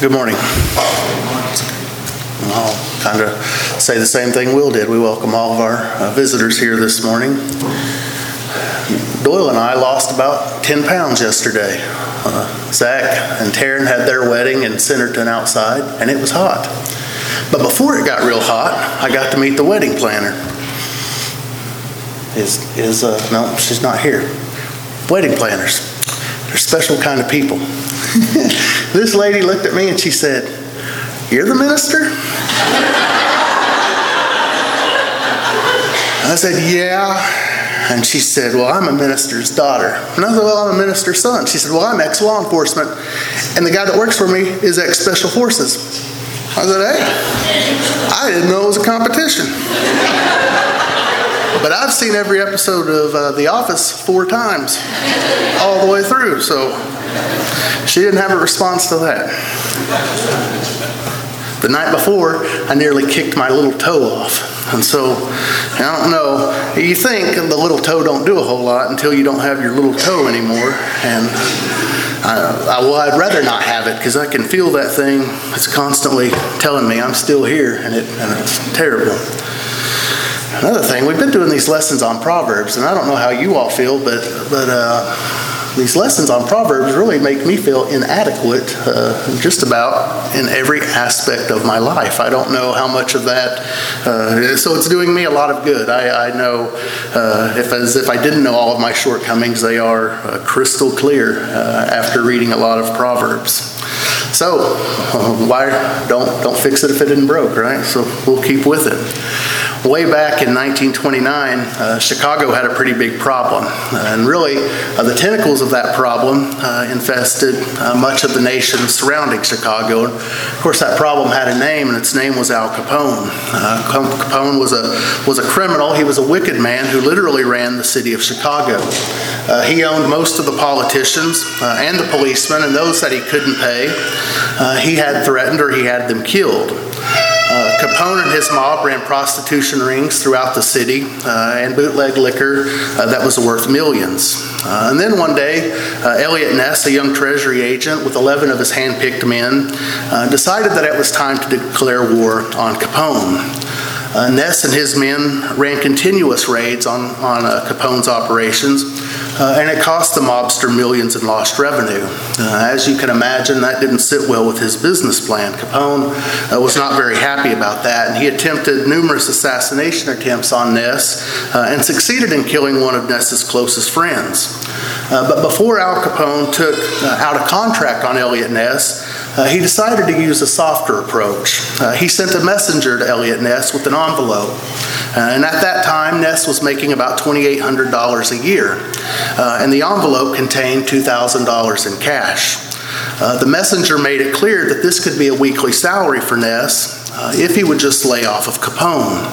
Good morning. I'll kind of say the same thing Will did. We welcome all of our visitors here this morning. Doyle and I lost about 10 pounds yesterday. Zach and Taryn had their wedding in Centerton outside, and it was hot. But before it got real hot, I got to meet the wedding planner. No, she's not here. Wedding planners. They're special kind of people. This lady looked at me and she said, "You're the minister?" I said, "Yeah." And she said, "Well, I'm a minister's daughter." And I said, "Well, I'm a minister's son." She said, "Well, I'm ex-law enforcement, and the guy that works for me is ex-special forces." I said, "Hey, I didn't know it was a competition." But I've seen every episode of The Office 4 times, all the way through, so she didn't have a response to that. The night before, I nearly kicked my little toe off. And so, I don't know, you think the little toe don't do a whole lot until you don't have your little toe anymore. And I'd rather not have it because I can feel that thing. It's constantly telling me I'm still here, and it's terrible. Another thing, we've been doing these lessons on Proverbs, and I don't know how you all feel, but these lessons on Proverbs really make me feel inadequate just about in every aspect of my life. I don't know how much of that, so it's doing me a lot of good. I know, as if I didn't know all of my shortcomings, they are crystal clear after reading a lot of Proverbs. So, why don't fix it if it isn't broke, right? So we'll keep with it. Way back in 1929, Chicago had a pretty big problem. And really, the tentacles of that problem infested much of the nation surrounding Chicago. And of course, that problem had a name, and its name was Al Capone. Capone was a criminal. He was a wicked man who literally ran the city of Chicago. He owned most of the politicians and the policemen, and those that he couldn't pay, he had threatened or he had them killed. Capone and his mob ran prostitution rings throughout the city and bootleg liquor that was worth millions. And then one day, Eliot Ness, a young Treasury agent with 11 of his hand-picked men, decided that it was time to declare war on Capone. Ness and his men ran continuous raids on Capone's operations, and it cost the mobster millions in lost revenue. As you can imagine, that didn't sit well with his business plan. Capone was not very happy about that, and he attempted numerous assassination attempts on Ness and succeeded in killing one of Ness's closest friends. But before Al Capone took out a contract on Eliot Ness, he decided to use a softer approach. He sent a messenger to Eliot Ness with an envelope. And at that time, Ness was making about $2,800 a year. And the envelope contained $2,000 in cash. The messenger made it clear that this could be a weekly salary for Ness if he would just lay off of Capone.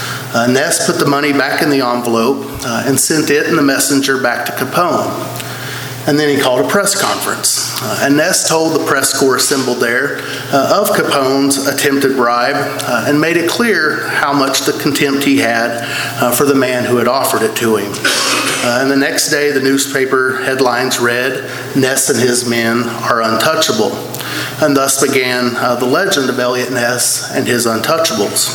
Ness put the money back in the envelope and sent it and the messenger back to Capone. And then he called a press conference. And Ness told the press corps assembled there of Capone's attempted bribe and made it clear how much the contempt he had for the man who had offered it to him. And the next day, the newspaper headlines read, "Ness and his men are untouchable." And thus began the legend of Eliot Ness and his untouchables.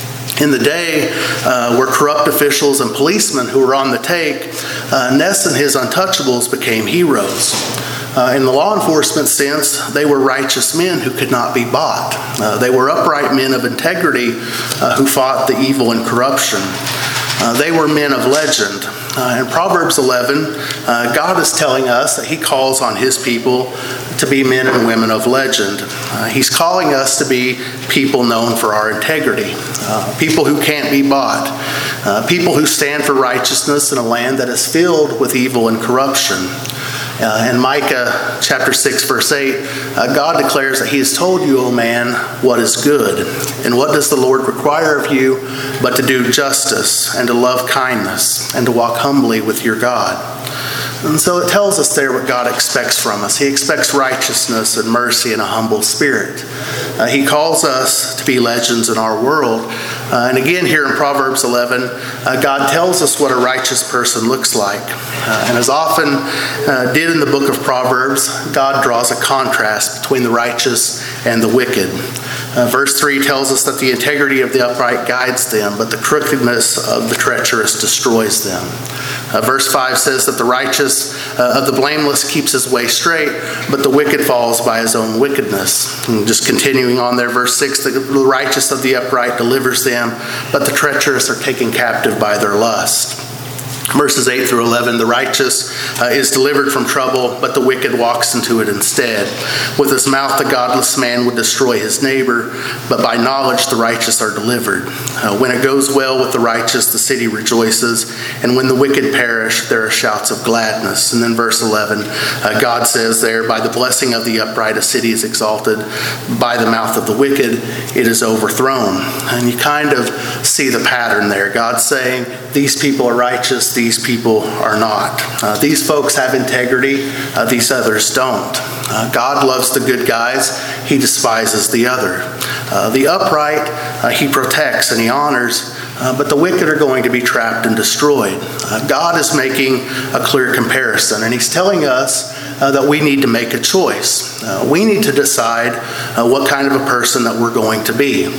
In the day where corrupt officials and policemen who were on the take, Ness and his untouchables became heroes. In the law enforcement sense, they were righteous men who could not be bought. They were upright men of integrity who fought the evil and corruption. They were men of legend. In Proverbs 11, God is telling us that he calls on his people to be men and women of legend. He's calling us to be people known for our integrity, people who can't be bought, people who stand for righteousness in a land that is filled with evil and corruption. In Micah chapter 6, verse 8, God declares that he has told you, O man, what is good. And what does the Lord require of you but to do justice and to love kindness and to walk humbly with your God? And so it tells us there what God expects from us. He expects righteousness and mercy and a humble spirit. He calls us to be legends in our world, And again, here in Proverbs 11, God tells us what a righteous person looks like. And as often did in the book of Proverbs, God draws a contrast between the righteous and the wicked. Verse 3 tells us that the integrity of the upright guides them, but the crookedness of the treacherous destroys them. Verse 5 says that the righteous of the blameless keeps his way straight, but the wicked falls by his own wickedness. And just continuing on there, verse 6, the righteous of the upright delivers them, but the treacherous are taken captive by their lust. Verses 8 through 11, the righteous is delivered from trouble, but the wicked walks into it instead. With his mouth, the godless man would destroy his neighbor, but by knowledge the righteous are delivered. When it goes well with the righteous, the city rejoices, and when the wicked perish, there are shouts of gladness. And then verse 11, God says there, by the blessing of the upright, a city is exalted. By the mouth of the wicked, it is overthrown. And you kind of see the pattern there. God saying, these people are righteous, these people are not. These folks have integrity, these others don't. God loves the good guys, he despises the other. The upright, he protects and he honors, but the wicked are going to be trapped and destroyed. God is making a clear comparison, and he's telling us that we need to make a choice. We need to decide what kind of a person that we're going to be.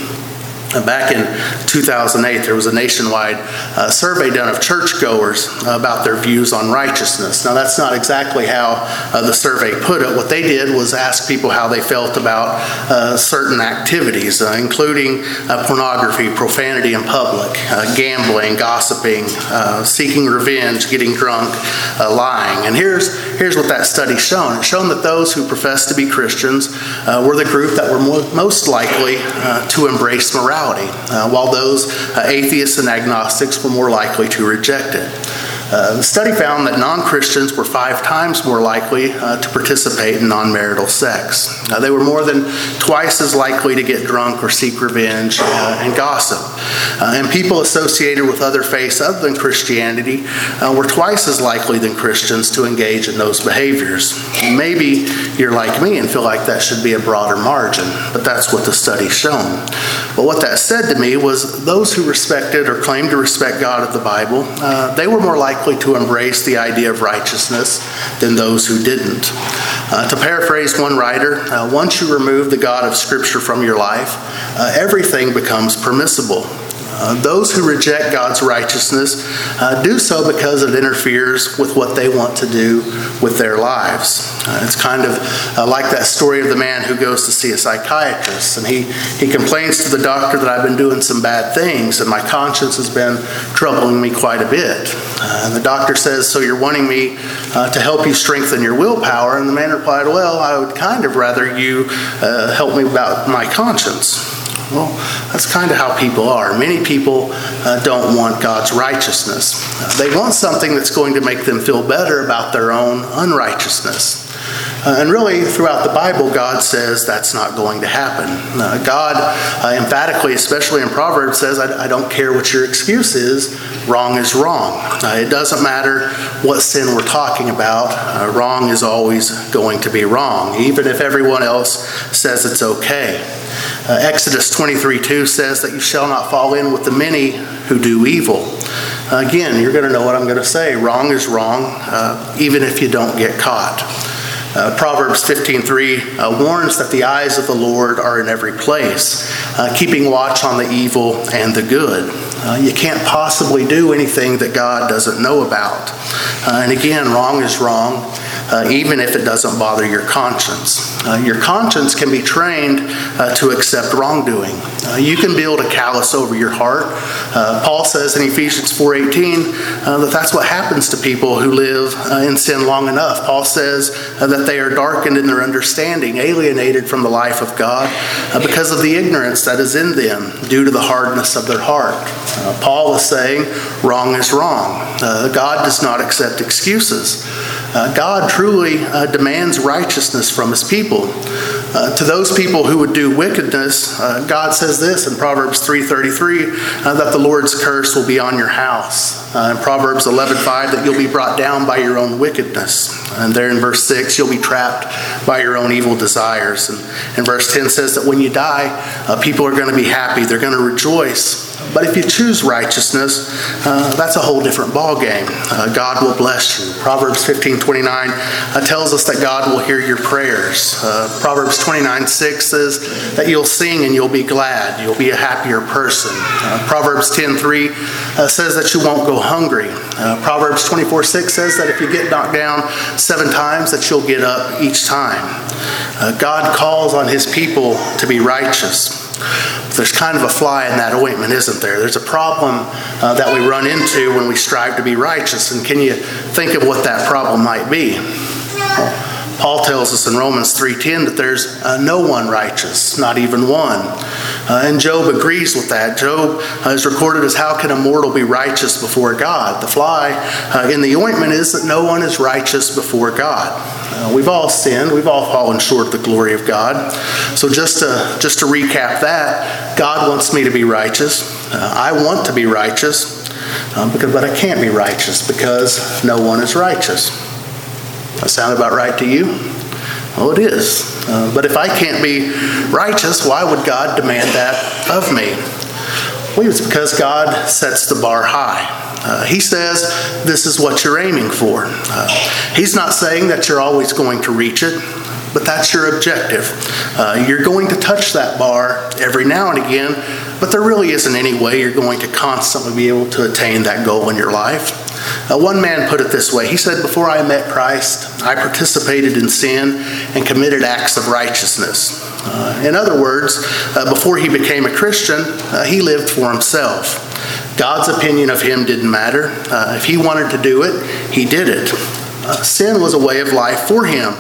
Back in 2008, there was a nationwide survey done of churchgoers about their views on righteousness. Now, that's not exactly how the survey put it. What they did was ask people how they felt about certain activities, including pornography, profanity in public, gambling, gossiping, seeking revenge, getting drunk, lying. And here's what that study's shown. It's shown that those who profess to be Christians were the group that were most likely to embrace morality. While those atheists and agnostics were more likely to reject it. The study found that non-Christians were 5 times more likely to participate in non-marital sex. They were more than twice as likely to get drunk or seek revenge and gossip. And people associated with other faiths other than Christianity were twice as likely than Christians to engage in those behaviors. Maybe you're like me and feel like that should be a broader margin, but that's what the study's shown. But what that said to me was those who respected or claimed to respect God of the Bible, they were more likely to embrace the idea of righteousness than those who didn't. To paraphrase one writer, once you remove the God of Scripture from your life, everything becomes permissible. Those who reject God's righteousness do so because it interferes with what they want to do with their lives. It's kind of like that story of the man who goes to see a psychiatrist, and he complains to the doctor that I've been doing some bad things and my conscience has been troubling me quite a bit. And the doctor says, so you're wanting me to help you strengthen your willpower? And the man replied, well, I would kind of rather you help me about my conscience. Well, that's kind of how people are. Many people don't want God's righteousness. They want something that's going to make them feel better about their own unrighteousness. And really, throughout the Bible, God says that's not going to happen. God emphatically, especially in Proverbs, says, I don't care what your excuse is. Wrong is wrong. It doesn't matter what sin we're talking about. Wrong is always going to be wrong, even if everyone else says it's okay. Exodus 23:2 says that you shall not fall in with the many who do evil. Again, you're going to know what I'm going to say. Wrong is wrong, even if you don't get caught. Proverbs 15:3 warns that the eyes of the Lord are in every place, keeping watch on the evil and the good. You can't possibly do anything that God doesn't know about. And again, wrong is wrong, even if it doesn't bother your conscience. Your conscience can be trained to accept wrongdoing. You can build a callus over your heart. Paul says in Ephesians 4:18 that that's what happens to people who live in sin long enough. Paul says that they are darkened in their understanding, alienated from the life of God because of the ignorance that is in them due to the hardness of their heart. Paul is saying wrong is wrong. God does not accept excuses. God truly demands righteousness from his people. To those people who would do wickedness, God says this in Proverbs 3:33, that the Lord's curse will be on your house. In Proverbs 11:5, that you'll be brought down by your own wickedness. And there in verse 6, you'll be trapped by your own evil desires. And verse 10 says that when you die, people are going to be happy. They're going to rejoice But if you choose righteousness, that's a whole different ballgame. God will bless you. Proverbs 15:29 tells us that God will hear your prayers. Proverbs 29:6 says that you'll sing and you'll be glad. You'll be a happier person. Proverbs 10:3 says that you won't go hungry. Proverbs 24:6 says that if you get knocked down 7 times, that you'll get up each time. God calls on his people to be righteous. There's kind of a fly in that ointment, isn't there? There's a problem that we run into when we strive to be righteous. And can you think of what that problem might be? Paul tells us in Romans 3:10 that there's no one righteous, not even one. And Job agrees with that. Job is recorded as, how can a mortal be righteous before God? The fly in the ointment is that no one is righteous before God. We've all sinned. We've all fallen short of the glory of God. So just to recap that, God wants me to be righteous. I want to be righteous, but I can't be righteous because no one is righteous. That sound about right to you? Oh, it is. But if I can't be righteous, why would God demand that of me? Well, it's because God sets the bar high. He says, this is what you're aiming for. He's not saying that you're always going to reach it, but that's your objective. You're going to touch that bar every now and again, but there really isn't any way you're going to constantly be able to attain that goal in your life. One man put it this way. He said, before I met Christ, I participated in sin and committed acts of righteousness. In other words, before he became a Christian, he lived for himself. God's opinion of him didn't matter. If he wanted to do it, he did it. Sin was a way of life for him.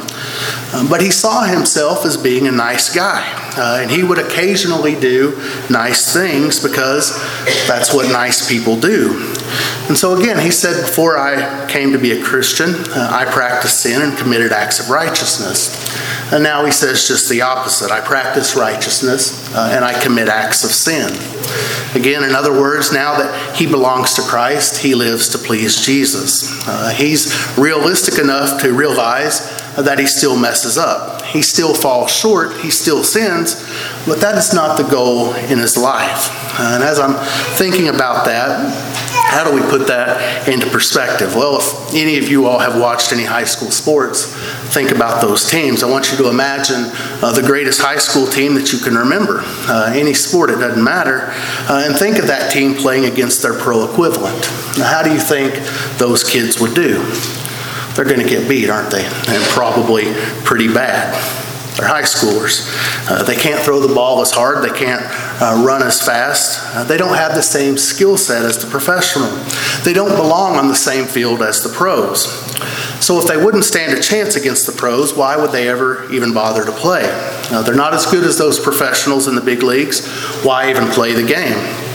But he saw himself as being a nice guy. And he would occasionally do nice things because that's what nice people do. And so again, he said, before I came to be a Christian, I practiced sin and committed acts of righteousness. And now he says just the opposite. I practice righteousness and I commit acts of sin. Again, in other words, now that he belongs to Christ, he lives to please Jesus. He's realistic enough to realize that he still messes up. He still falls short. He still sins. But that is not the goal in his life. And as I'm thinking about that, how do we put that into perspective? Well, if any of you all have watched any high school sports, think about those teams. I want you to imagine the greatest high school team that you can remember. Any sport, it doesn't matter. And think of that team playing against their pro equivalent. Now, how do you think those kids would do? They're going to get beat, aren't they? And probably pretty bad. They're high schoolers. They can't throw the ball as hard. They can't run as fast. They don't have the same skill set as the professional. They don't belong on the same field as the pros. So if they wouldn't stand a chance against the pros, why would they ever even bother to play? They're not as good as those professionals in the big leagues. Why even play the game?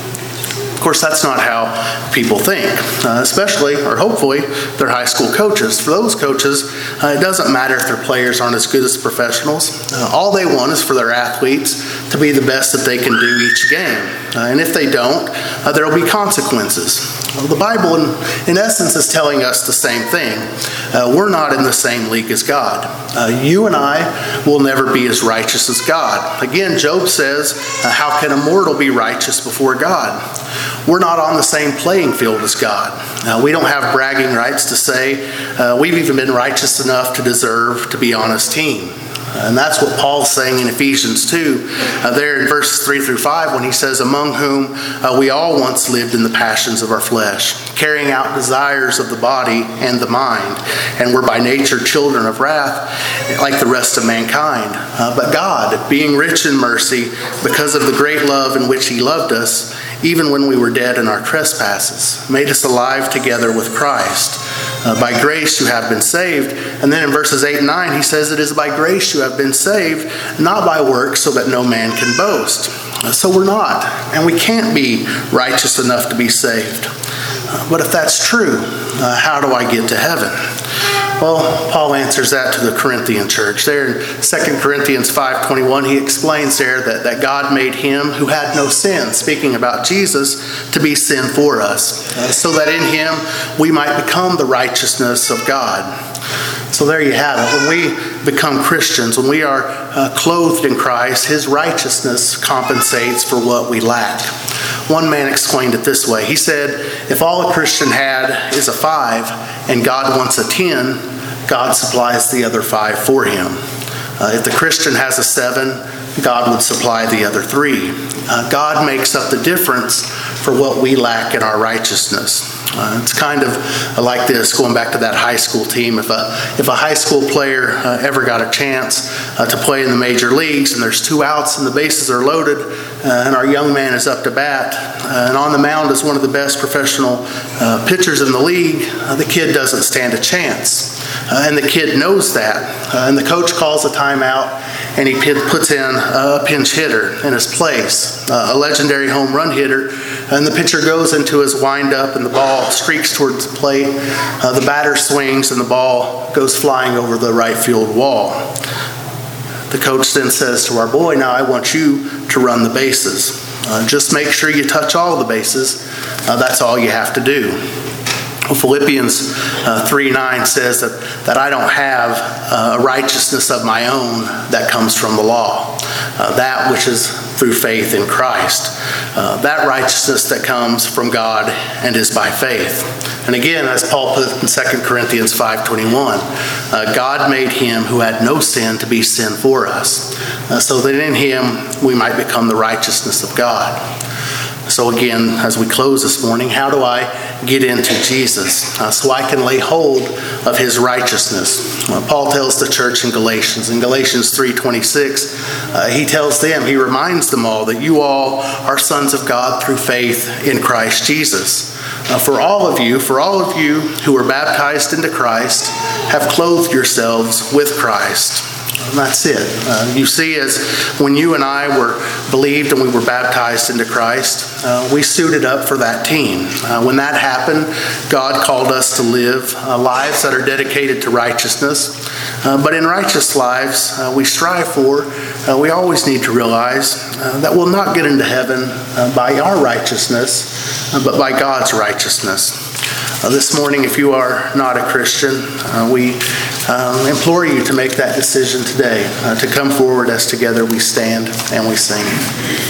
Of course, that's not how people think, especially, or hopefully, their high school coaches. For those coaches, it doesn't matter if their players aren't as good as professionals. All they want is for their athletes to be the best that they can do each game. And if they don't, there will be consequences. Well, the Bible, in essence, is telling us the same thing. We're not in the same league as God. You and I will never be as righteous as God. Again, Job says, how can a mortal be righteous before God? We're not on the same playing field as God. We don't have bragging rights to say we've even been righteous enough to deserve to be on his team. And that's what Paul's saying in Ephesians 2, there in verses 3 through 5, when he says, among whom we all once lived in the passions of our flesh, carrying out desires of the body and the mind, and were by nature children of wrath, like the rest of mankind. But God, being rich in mercy, because of the great love in which he loved us, even when we were dead in our trespasses, made us alive together with Christ. By grace you have been saved. And then in verses 8 and 9, he says, it is by grace you have been saved, not by works, so that no man can boast. So we're not, and we can't be righteous enough to be saved. But if that's true, how do I get to heaven? Well, Paul answers that to the Corinthian church. There in 2 Corinthians 5:21, he explains there that God made him who had no sin, speaking about Jesus, to be sin for us, so that in him we might become the righteousness of God. So there you have it. When we become Christians, when we are clothed in Christ, his righteousness compensates for what we lack. One man explained it this way. He said, if all a Christian had is a 5 and God wants a 10, God supplies the other 5 for him. If the Christian has a 7, God would supply the other 3. God makes up the difference for what we lack in our righteousness. It's kind of like this, going back to that high school team. If a high school player ever got a chance to play in the major leagues and there's 2 outs and the bases are loaded and our young man is up to bat and on the mound is one of the best professional pitchers in the league, the kid doesn't stand a chance. And the kid knows that. And the coach calls a timeout and he puts in a pinch hitter in his place, a legendary home run hitter. And the pitcher goes into his windup and the ball streaks towards the plate. The batter swings and the ball goes flying over the right field wall. The coach then says to our boy, now I want you to run the bases. Just make sure you touch all of the bases. That's all you have to do. Philippians 3:9 says that I don't have a righteousness of my own that comes from the law, that which is through faith in Christ. That righteousness that comes from God and is by faith. And again, as Paul put in 2 Corinthians 5:21, God made him who had no sin to be sin for us, so that in him we might become the righteousness of God. So again, as we close this morning, how do I get into Jesus so I can lay hold of his righteousness? Paul tells the church in Galatians 3:26, he tells them, he reminds them all that you all are sons of God through faith in Christ Jesus. For all of you who are baptized into Christ have clothed yourselves with Christ. And that's it. You see, as when you and I were believed and we were baptized into Christ, we suited up for that team. When that happened, God called us to live lives that are dedicated to righteousness. But in righteous lives we strive for, we always need to realize that we'll not get into heaven by our righteousness, but by God's righteousness. This morning, if you are not a Christian, we implore you to make that decision today, to come forward as together we stand and we sing.